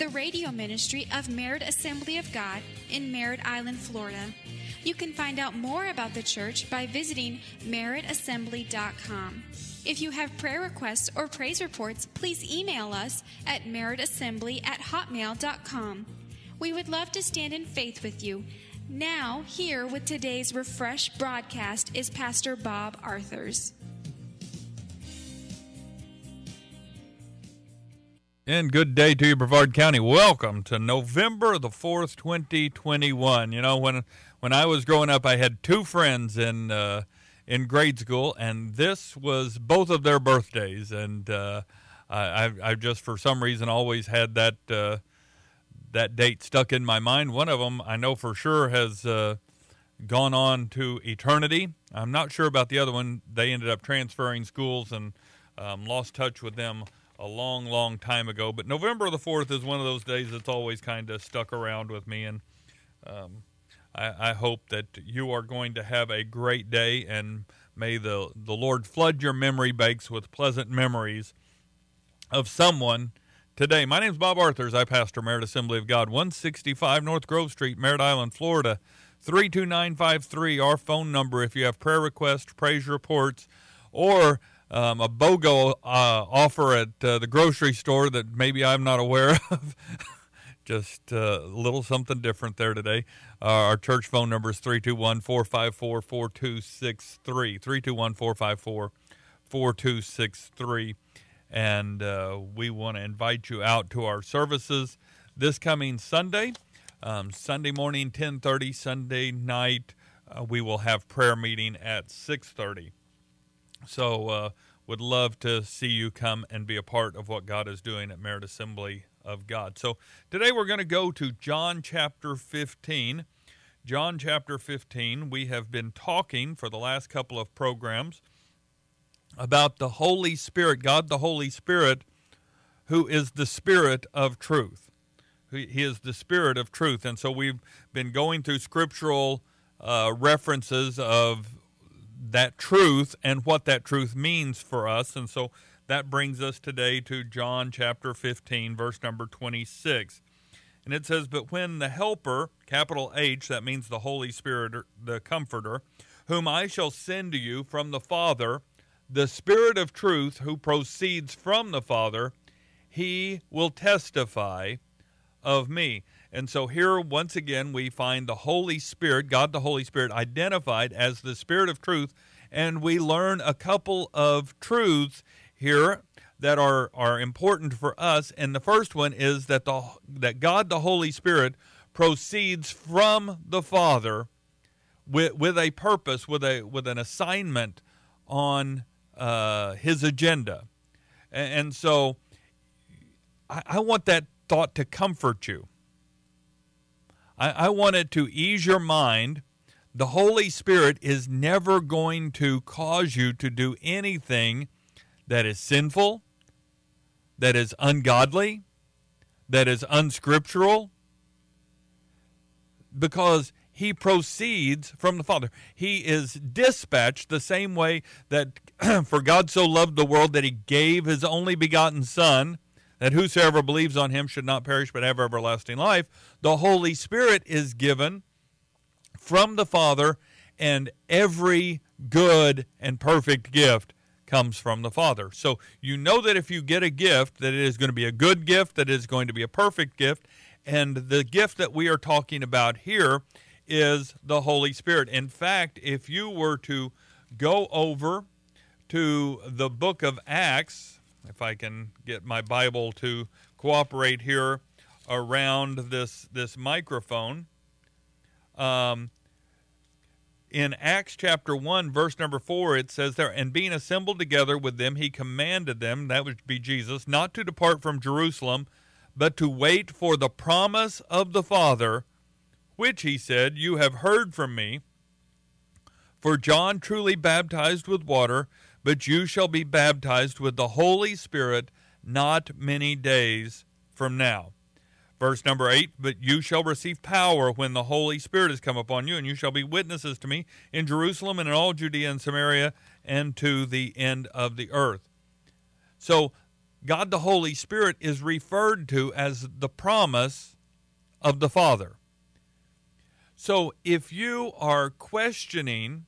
the radio ministry of Merritt Assembly of God in Merritt Island, Florida. You can find out more about the church by visiting merrittassembly.com. If you have prayer requests or praise reports, please email us at merrittassembly@hotmail.com. We would love to stand in faith with you. Now, here with today's Refresh broadcast is Pastor Bob Arthurs. And good day to you, Brevard County. Welcome to November the 4th, 2021. You know, when I was growing up, I had two friends in grade school, and this was both of their birthdays. And I just, for some reason, always had that date stuck in my mind. One of them, I know for sure, has gone on to eternity. I'm not sure about the other one. They ended up transferring schools and lost touch with them a long, long time ago. But November the 4th is one of those days that's always kind of stuck around with me. And I hope that you are going to have a great day, and may the Lord flood your memory banks with pleasant memories of someone today. My name is Bob Arthurs. I pastor Merritt Assembly of God, 165 North Grove Street, Merritt Island, Florida, 32953. Our phone number if you have prayer requests, praise reports, or a BOGO offer at the grocery store that maybe I'm not aware of. Just a little something different there today. Our church phone number is 321-454-4263, 321-454-4263. And we want to invite you out to our services this coming Sunday. Sunday morning, 10:30. Sunday night, we will have prayer meeting at 6:30. So would love to see you come and be a part of what God is doing at Merritt Assembly of God. So today we're going to go to John chapter 15. John chapter 15. We have been talking for the last couple of programs about the Holy Spirit, God the Holy Spirit, who is the Spirit of truth. He is the Spirit of truth. And so we've been going through scriptural references of that truth and what that truth means for us. And so that brings us today to John chapter 15, verse number 26. And it says, "But when the Helper," capital H, that means the Holy Spirit, the Comforter, "whom I shall send to you from the Father, the Spirit of truth who proceeds from the Father, he will testify of me." And so here, once again, we find the Holy Spirit, God the Holy Spirit, identified as the Spirit of truth, and we learn a couple of truths here that are important for us. And the first one is that that God the Holy Spirit proceeds from the Father with a purpose, with an assignment on his agenda. And so I want that thought to comfort you. I want it to ease your mind. The Holy Spirit is never going to cause you to do anything that is sinful, that is ungodly, that is unscriptural, because he proceeds from the Father. He is dispatched the same way that for God so loved the world that he gave his only begotten Son, that whosoever believes on him should not perish but have everlasting life. The Holy Spirit is given from the Father, and every good and perfect gift comes from the Father. So you know that if you get a gift, that it is going to be a good gift, that it is going to be a perfect gift. And the gift that we are talking about here is the Holy Spirit. In fact, if you were to go over to the book of Acts, if I can get my Bible to cooperate here around this microphone, in Acts chapter 1, verse number 4, it says there, "And being assembled together with them, he commanded them," that would be Jesus, "not to depart from Jerusalem, but to wait for the promise of the Father, which," he said, "you have heard from me. For John truly baptized with water, but you shall be baptized with the Holy Spirit not many days from now." Verse number 8, "But you shall receive power when the Holy Spirit has come upon you, and you shall be witnesses to me in Jerusalem and in all Judea and Samaria and to the end of the earth." So God the Holy Spirit is referred to as the promise of the Father. So if you are questioning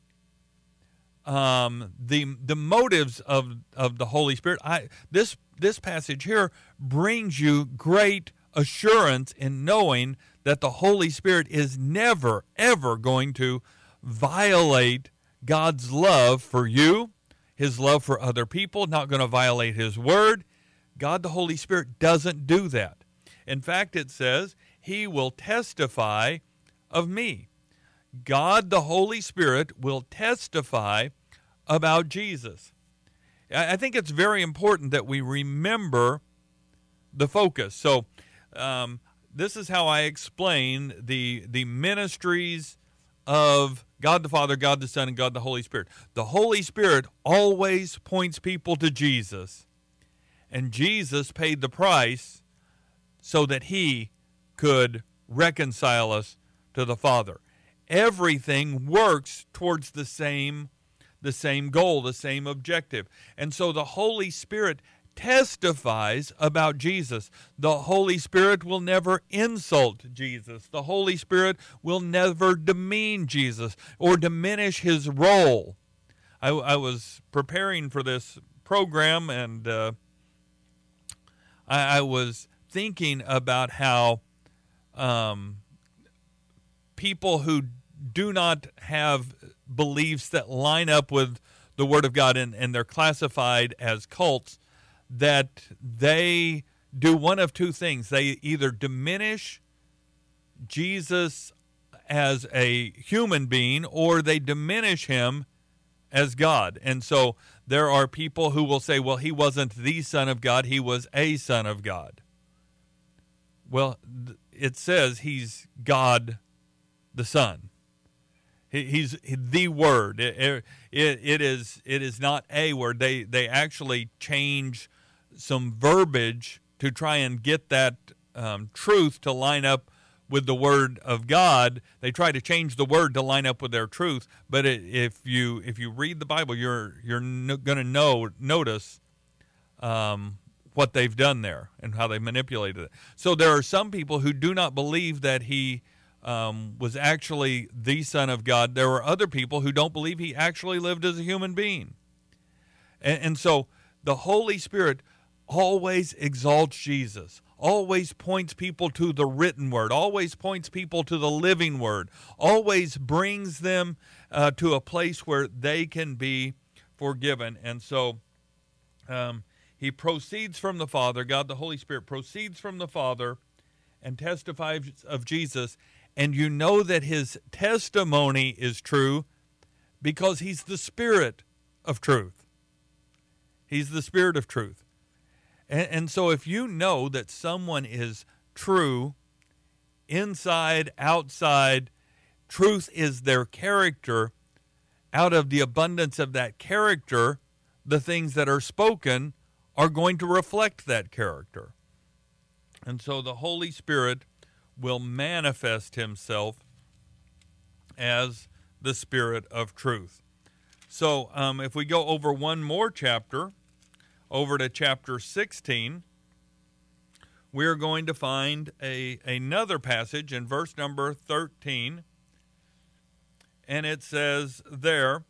the motives of the Holy Spirit, this passage here brings you great assurance in knowing that the Holy Spirit is never, ever going to violate God's love for you, his love for other people, not going to violate his word. God the Holy Spirit doesn't do that. In fact, it says, he will testify of me. God the Holy Spirit will testify about Jesus. I think it's very important that we remember the focus. So this is how I explain the ministries of God the Father, God the Son, and God the Holy Spirit. The Holy Spirit always points people to Jesus, and Jesus paid the price so that he could reconcile us to the Father. Everything works towards the same goal, the same objective. And so the Holy Spirit testifies about Jesus. The Holy Spirit will never insult Jesus. The Holy Spirit will never demean Jesus or diminish his role. I was preparing for this program, and I was thinking about how people who do not have beliefs that line up with the Word of God, and they're classified as cults, that they do one of two things. They either diminish Jesus as a human being, or they diminish him as God. And so there are people who will say, well, he wasn't the Son of God, he was a Son of God. Well, it says he's God the Son. He's the Word. It is not a word. They actually change some verbiage to try and get that truth to line up with the Word of God. They try to change the word to line up with their truth. But if you read the Bible, you're going to notice what they've done there and how they manipulated it. So there are some people who do not believe that he was actually the Son of God. There are other people who don't believe he actually lived as a human being. And so the Holy Spirit always exalts Jesus, always points people to the written word, always points people to the living word, always brings them to a place where they can be forgiven. And so he proceeds from the Father. God the Holy Spirit proceeds from the Father and testifies of Jesus. And you know that his testimony is true because he's the Spirit of truth. He's the Spirit of truth. And so if you know that someone is true, inside, outside, truth is their character, out of the abundance of that character, the things that are spoken are going to reflect that character. And so the Holy Spirit will manifest himself as the Spirit of truth. So if we go over one more chapter, over to chapter 16, we're going to find another passage in verse number 13. And it says there,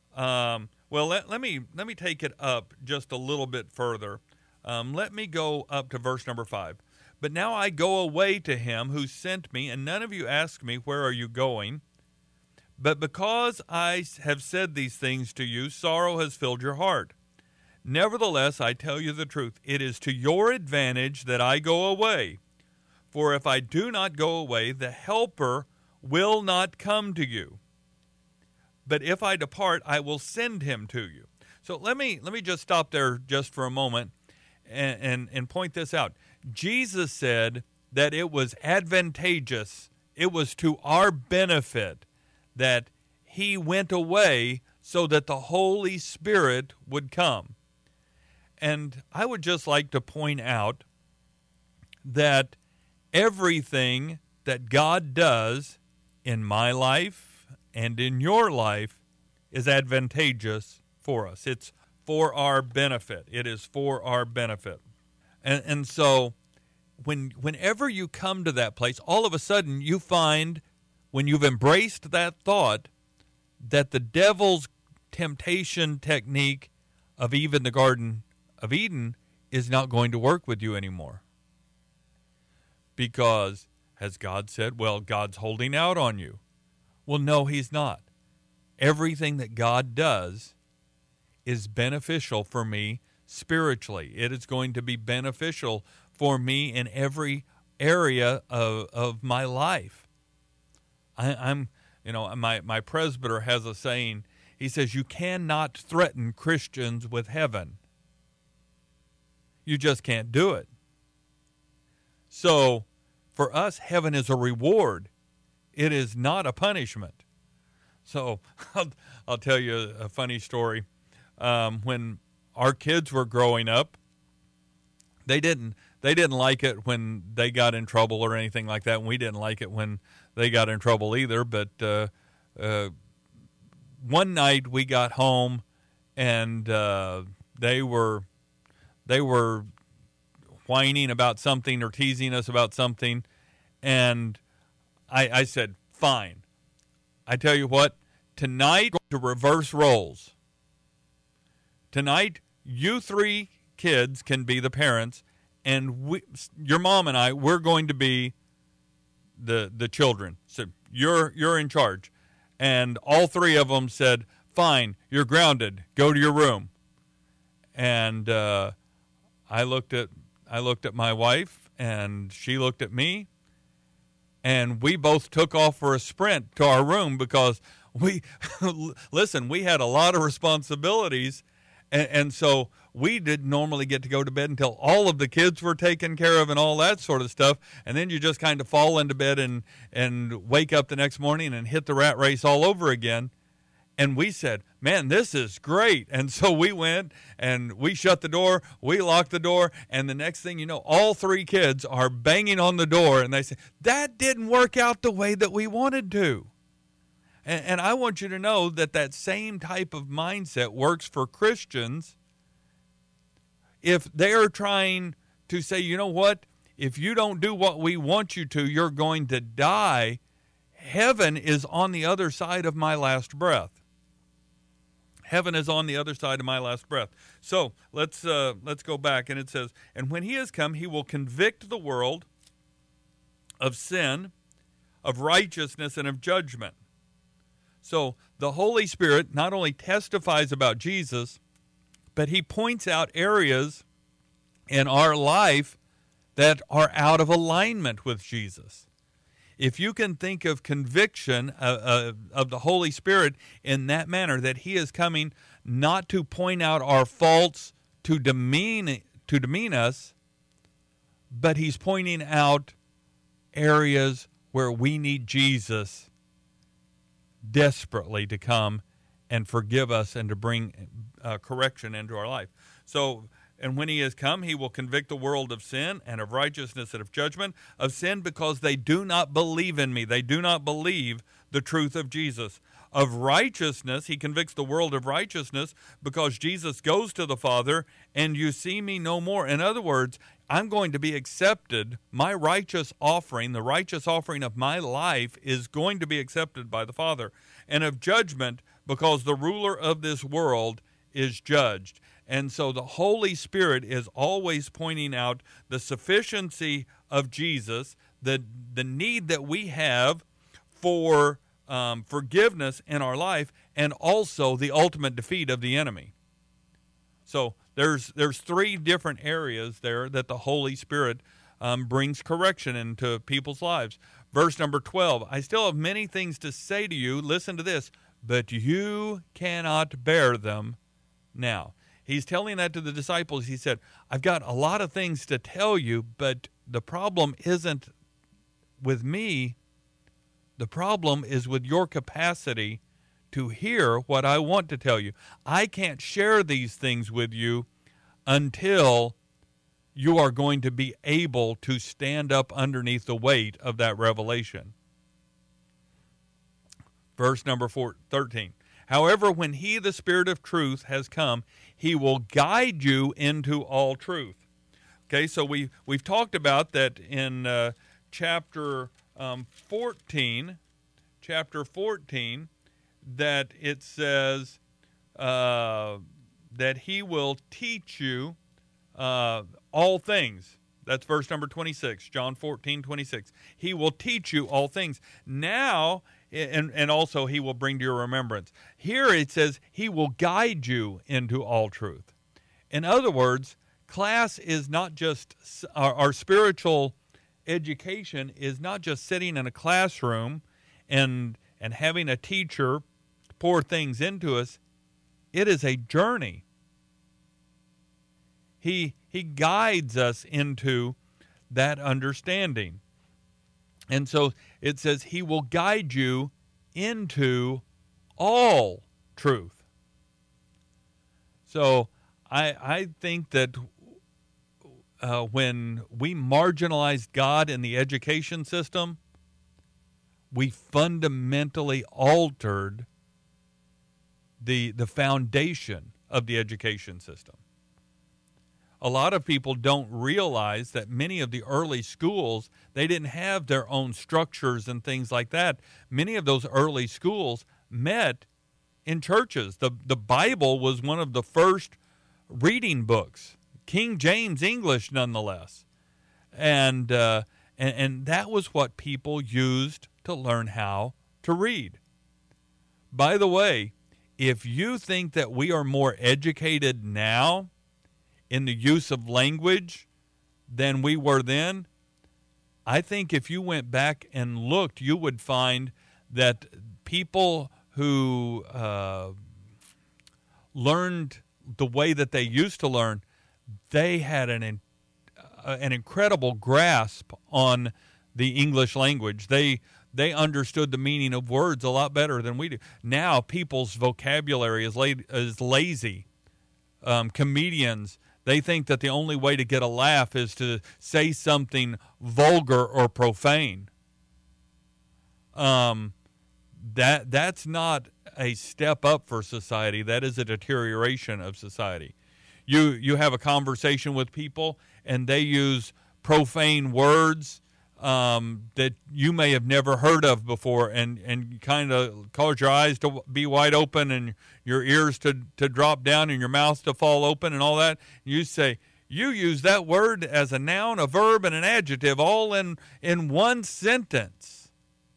let me take it up just a little bit further. Let me go up to verse number 5. But now I go away to him who sent me, and none of you ask me, where are you going? But because I have said these things to you, sorrow has filled your heart. Nevertheless, I tell you the truth. It is to your advantage that I go away. For if I do not go away, the Helper will not come to you. But if I depart, I will send him to you. So let me just stop there just for a moment and point this out. Jesus said that it was advantageous, it was to our benefit that he went away so that the Holy Spirit would come. And I would just like to point out that everything that God does in my life and in your life is advantageous for us. It's for our benefit. It is for our benefit. And so whenever you come to that place, all of a sudden you find, when you've embraced that thought, that the devil's temptation technique of Eve in the Garden of Eden is not going to work with you anymore. Because, has God said, well, God's holding out on you? Well, no, he's not. Everything that God does is beneficial for me spiritually. It is going to be beneficial for me in every area of my life. My presbyter has a saying. He says, you cannot threaten Christians with heaven. You just can't do it. So, for us, heaven is a reward. It is not a punishment. So, I'll tell you a funny story. When our kids were growing up, they didn't like it when they got in trouble or anything like that, and we didn't like it when they got in trouble either. But one night we got home, and they were whining about something or teasing us about something, and I said, fine. I tell you what, tonight to reverse roles. Tonight, you three kids can be the parents, and your mom and I, we're going to be the children. So you're in charge. And all three of them said, fine, you're grounded. Go to your room. And I looked at my wife, and she looked at me, and we both took off for a sprint to our room because we had a lot of responsibilities. And so we didn't normally get to go to bed until all of the kids were taken care of and all that sort of stuff. And then you just kind of fall into bed and wake up the next morning and hit the rat race all over again. And we said, man, this is great. And so we went and we shut the door, we locked the door, and the next thing you know, all three kids are banging on the door, and they say, that didn't work out the way that we wanted to. And I want you to know that same type of mindset works for Christians. If they're trying to say, you know what, if you don't do what we want you to, you're going to die. Heaven is on the other side of my last breath. Heaven is on the other side of my last breath. So let's go back, and it says, and when he has come, he will convict the world of sin, of righteousness, and of judgment. So the Holy Spirit not only testifies about Jesus, but he points out areas in our life that are out of alignment with Jesus. If you can think of conviction of the Holy Spirit in that manner, that he is coming not to point out our faults to demean us, but he's pointing out areas where we need Jesus desperately to come and forgive us and to bring correction into our life. So, and when he has come, he will convict the world of sin and of righteousness and of judgment. Of sin because they do not believe in me. They do not believe the truth of Jesus. Of righteousness, he convicts the world of righteousness because Jesus goes to the Father and you see me no more. In other words, I'm going to be accepted. My righteous offering, the righteous offering of my life, is going to be accepted by the Father. And of judgment because the ruler of this world is judged. And so the Holy Spirit is always pointing out the sufficiency of Jesus, the need that we have for forgiveness in our life, and also the ultimate defeat of the enemy. So there's three different areas there that the Holy Spirit brings correction into people's lives. Verse number 12, I still have many things to say to you, listen to this, but you cannot bear them now. He's telling that to the disciples. He said, I've got a lot of things to tell you, but the problem isn't with me. The problem is with your capacity to hear what I want to tell you. I can't share these things with you until you are going to be able to stand up underneath the weight of that revelation. Verse number 13. However, when he, the Spirit of truth, has come, he will guide you into all truth. Okay, so we've talked about that in chapter 14, that it says that he will teach you all things. That's verse number 26, John 14:26. He will teach you all things. Now, and also he will bring to your remembrance. Here it says he will guide you into all truth. In other words, class is not just, our spiritual education is not just sitting in a classroom and having a teacher pour things into us. It is a journey. He guides us into that understanding. And so it says he will guide you into all truth. So I think that when we marginalized God in the education system, we fundamentally altered the foundation of the education system. A lot of people don't realize that many of the early schools, they didn't have their own structures and things like that. Many of those early schools met in churches. The Bible was one of the first reading books, King James English nonetheless. And that was what people used to learn how to read. By the way, if you think that we are more educated now in the use of language than we were then, I think if you went back and looked, you would find that people who learned the way that they used to learn, they had an incredible grasp on the English language. They understood the meaning of words a lot better than we do. Now people's vocabulary is lazy. Comedians, they think that the only way to get a laugh is to say something vulgar or profane. That's not a step up for society. That is a deterioration of society. You have a conversation with people and they use profane words that you may have never heard of before, and kind of cause your eyes to be wide open and your ears to drop down and your mouth to fall open and all that. You say, you use that word as a noun, a verb, and an adjective all in one sentence.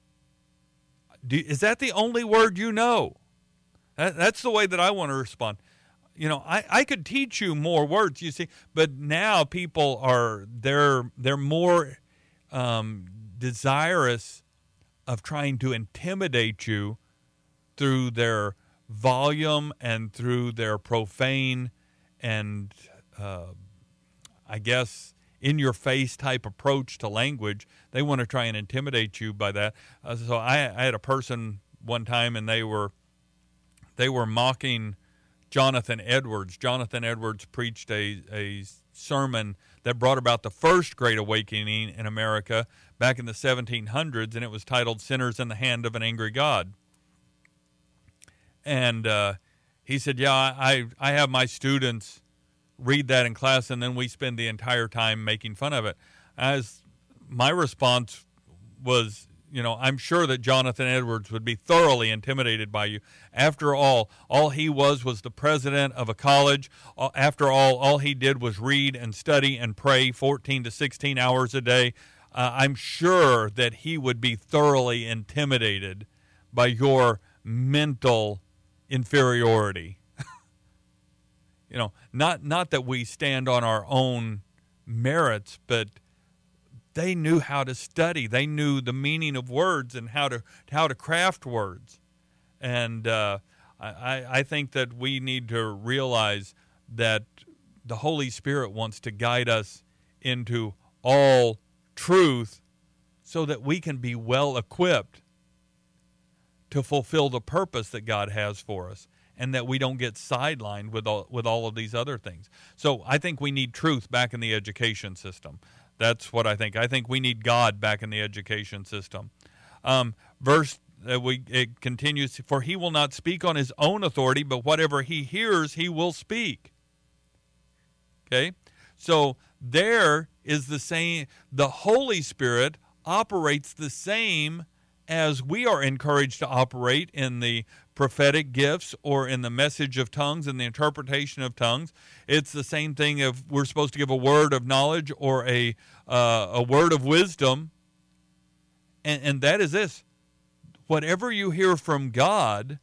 Is that the only word you know? That's the way that I want to respond. You know, I could teach you more words, you see, but now people they're more desirous of trying to intimidate you through their volume and through their profane and I guess in-your-face type approach to language. They want to try and intimidate you by that. So I had a person one time, and they were mocking Jonathan Edwards. Jonathan Edwards preached a sermon that brought about the first Great Awakening in America back in the 1700s, and it was titled "Sinners in the Hand of an Angry God." And he said, yeah, I have my students read that in class, and then we spend the entire time making fun of it. As my response was, you know, I'm sure that Jonathan Edwards would be thoroughly intimidated by you. After all he was the president of a college. After all he did was read and study and pray 14 to 16 hours a day. I'm sure that he would be thoroughly intimidated by your mental inferiority. You know, not that we stand on our own merits, but they knew how to study. They knew the meaning of words and how to craft words. And I think that we need to realize that the Holy Spirit wants to guide us into all truth so that we can be well equipped to fulfill the purpose that God has for us, and that we don't get sidelined with all of these other things. So I think we need truth back in the education system. That's what I think. I think we need God back in the education system. Verse It continues, for he will not speak on his own authority, but whatever he hears, he will speak. Okay? So there is the same, the Holy Spirit operates the same as we are encouraged to operate in the prophetic gifts or in the message of tongues and the interpretation of tongues. It's the same thing if we're supposed to give a word of knowledge or a word of wisdom. And that is this. Whatever you hear from God,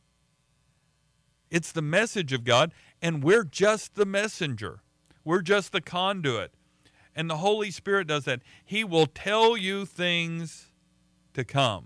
it's the message of God, and we're just the messenger. We're just the conduit. And the Holy Spirit does that. He will tell you things to come.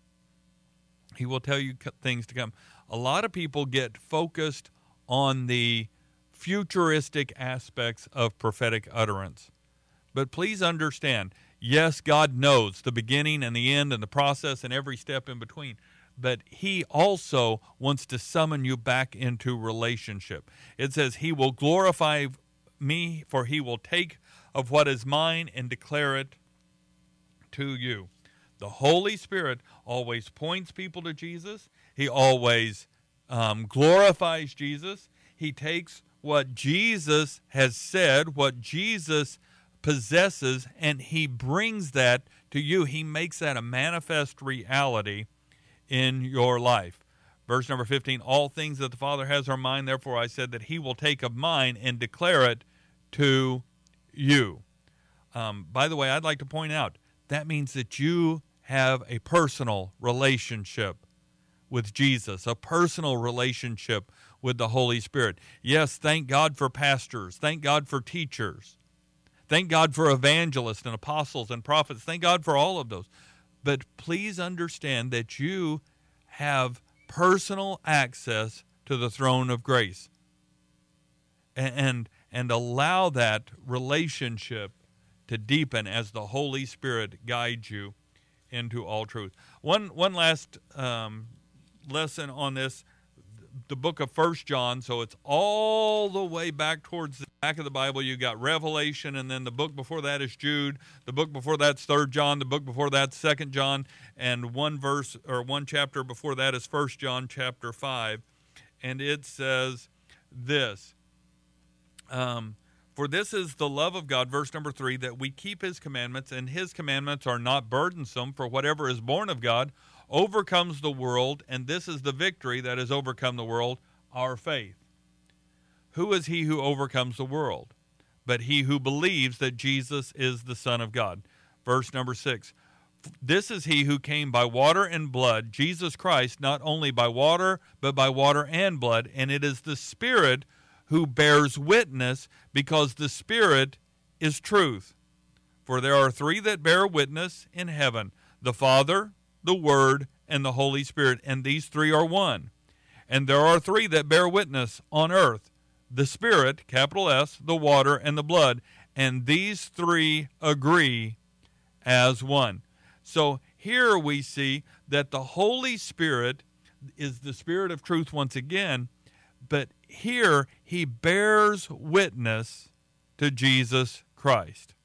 He will tell you things to come. A lot of people get focused on the futuristic aspects of prophetic utterance. But please understand, yes, God knows the beginning and the end and the process and every step in between. But he also wants to summon you back into relationship. It says, he will glorify me, for he will take of what is mine and declare it to you. The Holy Spirit always points people to Jesus. He always glorifies Jesus. He takes what Jesus has said, what Jesus possesses, and he brings that to you. He makes that a manifest reality in your life. Verse number 15, all things that the Father has are mine, therefore I said that he will take of mine and declare it to you. By the way, I'd like to point out, that means that you have a personal relationship with Jesus, a personal relationship with the Holy Spirit. Yes, thank God for pastors. Thank God for teachers. Thank God for evangelists and apostles and prophets. Thank God for all of those. But please understand that you have personal access to the throne of grace. And allow that relationship to deepen as the Holy Spirit guides you into all truth. One last lesson on this, the book of 1 John, so it's all the way back towards the back of the Bible. You got Revelation, and then the book before that is Jude. The book before that's 3 John. The book before that's 2 John. And one chapter before that is 1 John chapter 5. And it says this, for this is the love of God, verse number 3, that we keep his commandments, and his commandments are not burdensome, for whatever is born of God overcomes the world, and this is the victory that has overcome the world, our faith. Who is he who overcomes the world? But he who believes that Jesus is the Son of God. Verse number 6, this is he who came by water and blood, Jesus Christ, not only by water, but by water and blood, and it is the Spirit who bears witness, because the Spirit is truth. For there are three that bear witness in heaven, the Father, the Word, and the Holy Spirit, and these three are one. And there are three that bear witness on earth, the Spirit, capital S, the water, and the blood, and these three agree as one. So here we see that the Holy Spirit is the Spirit of truth once again, but here he bears witness to Jesus Christ.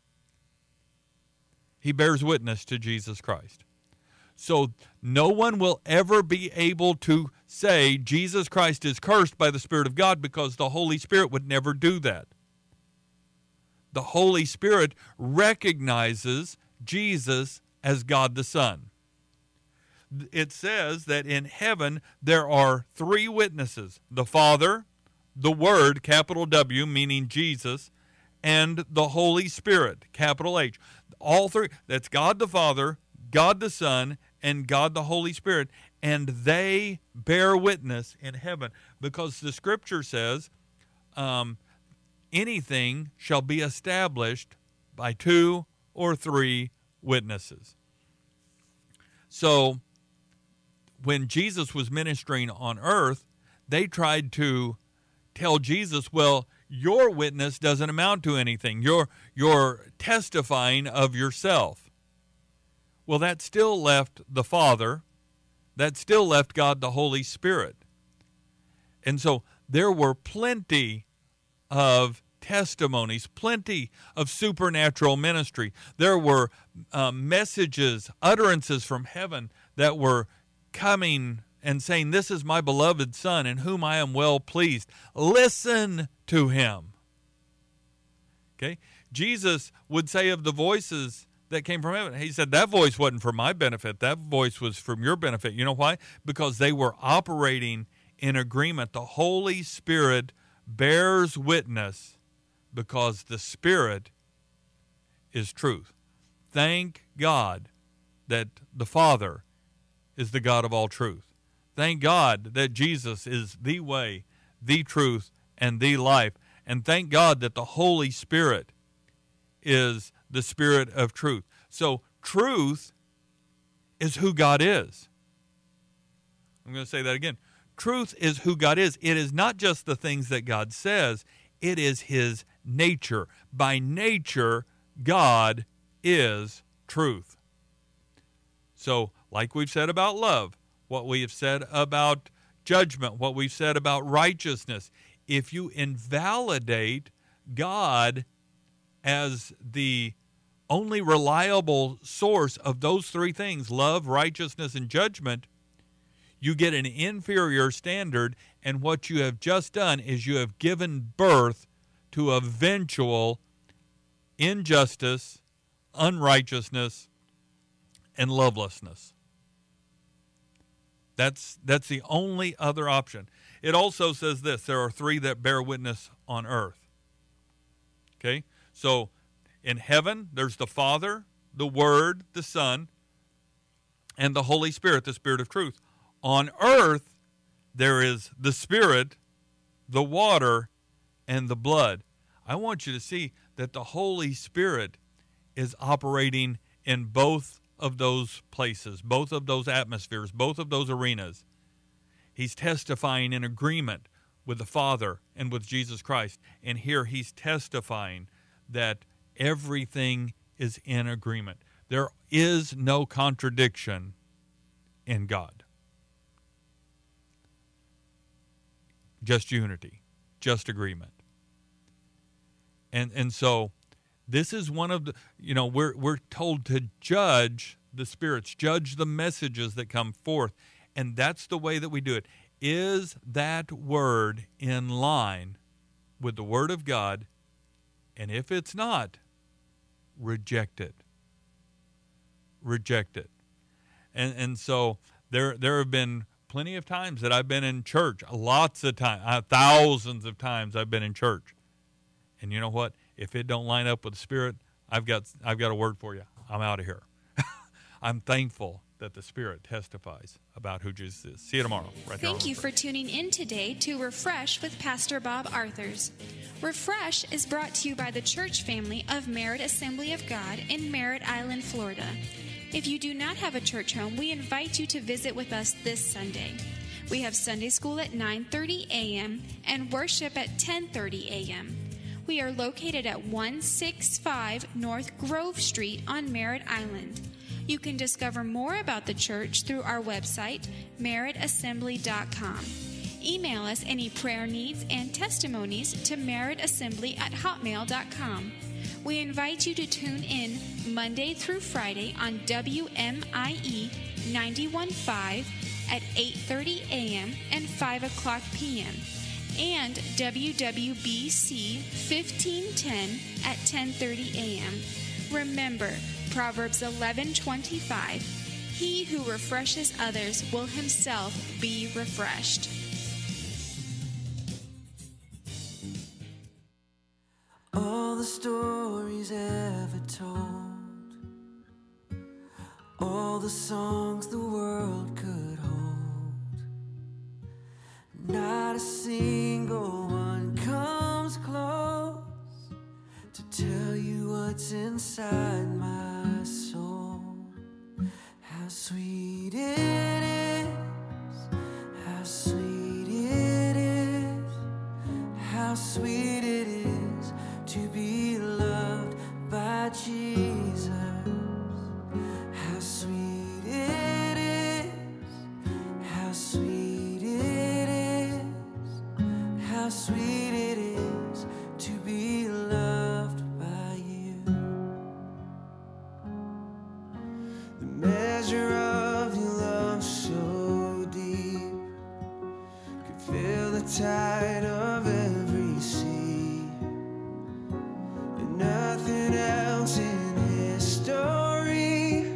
He bears witness to Jesus Christ. So no one will ever be able to say Jesus Christ is cursed by the Spirit of God, because the Holy Spirit would never do that. The Holy Spirit recognizes Jesus as God the Son. It says that in heaven there are three witnesses, the Father, the Word, capital W, meaning Jesus, and the Holy Spirit, capital H. All three, that's God the Father, God the Son, and God the Holy Spirit, and they bear witness in heaven, because the Scripture says anything shall be established by 2 or 3 witnesses. So when Jesus was ministering on earth, they tried to tell Jesus, well, your witness doesn't amount to anything. You're testifying of yourself. Well, that still left the Father. That still left God the Holy Spirit. And so there were plenty of testimonies, plenty of supernatural ministry. There were messages, utterances from heaven that were coming and saying, "This is my beloved Son in whom I am well pleased. Listen to him." Okay? Jesus would say of the voices that came from heaven, he said, that voice wasn't for my benefit. That voice was from your benefit. You know why? Because they were operating in agreement. The Holy Spirit bears witness because the Spirit is truth. Thank God that the Father is the God of all truth. Thank God that Jesus is the way, the truth, and the life. And thank God that the Holy Spirit is the Spirit of truth. So truth is who God is. I'm going to say that again. Truth is who God is. It is not just the things that God says. It is his nature. By nature, God is truth. So, like we've said about love, what we have said about judgment, what we've said about righteousness, if you invalidate God as the only reliable source of those three things, love, righteousness, and judgment, you get an inferior standard, and what you have just done is you have given birth to eventual injustice, unrighteousness, and lovelessness. That's the only other option. It also says this: there are three that bear witness on earth. Okay? So in heaven, there's the Father, the Word, the Son, and the Holy Spirit, the Spirit of truth. On earth, there is the Spirit, the water, and the blood. I want you to see that the Holy Spirit is operating in both of those places, both of those atmospheres, both of those arenas. He's testifying in agreement with the Father and with Jesus Christ. And here he's testifying that everything is in agreement. There is no contradiction in God. Just unity, just agreement. And so this is one of the, we're told to judge the spirits, judge the messages that come forth. And that's the way that we do it. Is that word in line with the Word of God? And if it's not, reject it. Reject it. And so there have been plenty of times that I've been in church, lots of times, thousands of times I've been in church. And you know what? If it don't line up with the Spirit, I've got a word for you. I'm out of here. I'm thankful that the Spirit testifies about who Jesus is. See you tomorrow. Thank you for tuning in today to Refresh with Pastor Bob Arthurs. Refresh is brought to you by the church family of Merritt Assembly of God in Merritt Island, Florida. If you do not have a church home, we invite you to visit with us this Sunday. We have Sunday school at 9:30 a.m. and worship at 10:30 a.m. We are located at 165 North Grove Street on Merritt Island. You can discover more about the church through our website, merrittassembly.com. Email us any prayer needs and testimonies to merrittassembly@hotmail.com. We invite you to tune in Monday through Friday on WMIE 91.5 at 8:30 a.m. and 5 o'clock p.m. and WWBC 1510 at 10:30 a.m. Remember, Proverbs 11:25, he who refreshes others will himself be refreshed. All the stories ever told, all the songs the world could hold, not a single one comes close to tell you what's inside my soul. How sweet it is, how sweet it is, how sweet it is to be loved by Jesus. How sweet it is, how sweet it is, how sweet it is to be loved by you. The measure of your love so tide.